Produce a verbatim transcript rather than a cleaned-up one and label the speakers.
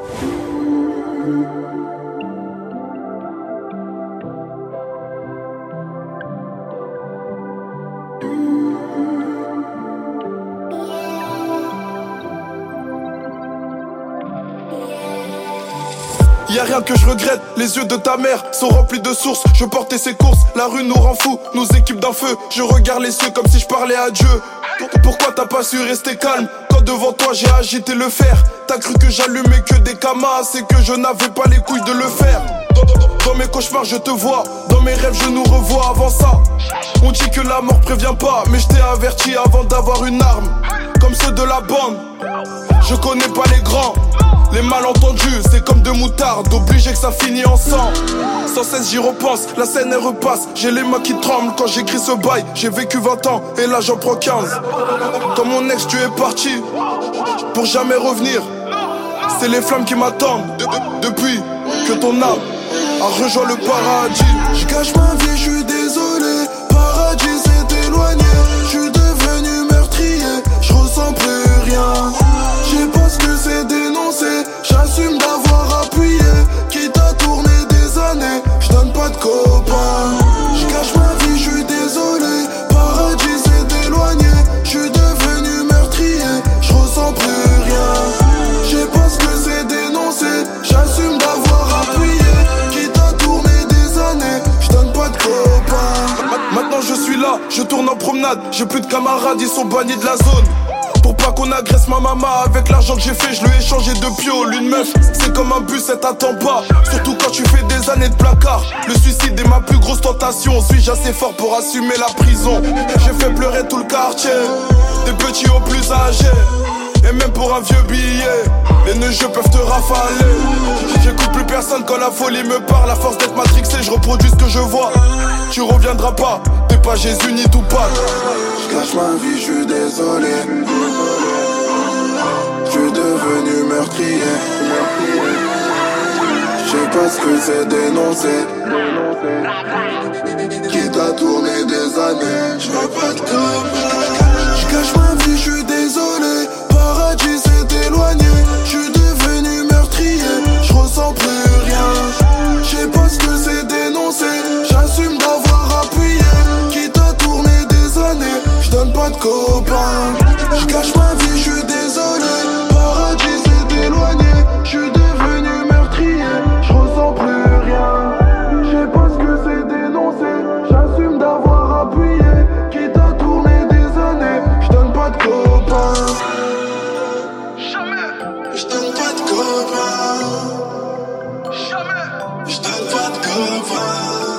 Speaker 1: Y'a rien que je regrette, les yeux de ta mère sont remplis de sources. Je portais ses courses, la rue nous rend fous, nous équipe d'un feu. Je regarde les cieux comme si je parlais à Dieu. Pourquoi t'as pas su rester calme quand devant toi j'ai agité le fer? T'as cru que j'allumais que des camas, c'est que je n'avais pas les couilles de le faire. Dans, dans, dans mes cauchemars je te vois, dans mes rêves je nous revois avant ça. On dit que la mort prévient pas, mais je t'ai averti avant d'avoir une arme. Comme ceux de la bande, je connais pas les grands. Les malentendus, c'est comme de moutarde, obligé que ça finit en sang. Sans cesse j'y repense, la scène elle repasse. J'ai les mains qui tremblent quand j'écris ce bail. J'ai vécu vingt ans et là j'en prends quinze. Comme mon ex tu es parti, pour jamais revenir. C'est les flammes qui m'attendent, de de depuis que ton âme a rejoint le paradis.
Speaker 2: Je cache ma vie, je suis désolé. Paradis s'est éloigné. Je suis devenu meurtrier, je ressens plus rien. J'ai pas ce que c'est dénoncé. J'assume d'avoir appuyé. Quitte à tourner des années, je donne pas de copains. Je cache ma vie, je suis désolé. Paradis s'est éloigné. Je suis devenu meurtrier, je ressens plus rien. J'ai pas ce que c'est dénoncé. J'assume d'avoir appuyé. Quitte à tourner des années, je donne pas de copains.
Speaker 1: Maintenant je suis là, je tourne en promenade. J'ai plus de camarades, ils sont bannis de la zone. Pour pas qu'on agresse ma maman, avec l'argent que j'ai fait, je lui ai changé de pio. L'une meuf, c'est comme un bus, elle t'attend pas. Surtout quand tu fais des années de placard. Le suicide est ma plus grosse tentation. Suis-je assez fort pour assumer la prison? J'ai fait pleurer tout le quartier, des petits aux plus âgés. Et même pour un vieux billet, les neigeux peuvent te rafaler. J'écoute plus personne quand la folie me parle. À force d'être matrixé, je reproduis ce que je vois. Tu reviendras pas, t'es pas Jésus ni Tupac.
Speaker 2: Je cache ma vie, je suis désolé. Je suis devenu meurtrier. Je sais pas ce que c'est dénoncer. Quitte à tourner des années, je veux pas de copains. Je cache ma vie, je suis désolé. Paradis s'est éloigné. Je suis devenu meurtrier, je ressens plus rien. Je sais pas ce que c'est dénoncer. J'assume d'avoir appuyé. Quitte à tourner des années, je donne pas de copains. Je cache ma vie, je suis désolé. Paradis s'est éloigné. Je suis devenu meurtrier, je ressens plus rien. Je sais pas ce que c'est dénoncé. J'assume d'avoir appuyé. Quitte à tourner des années, je donne pas de copains. Je donne pas de copains. Je donne pas de copains.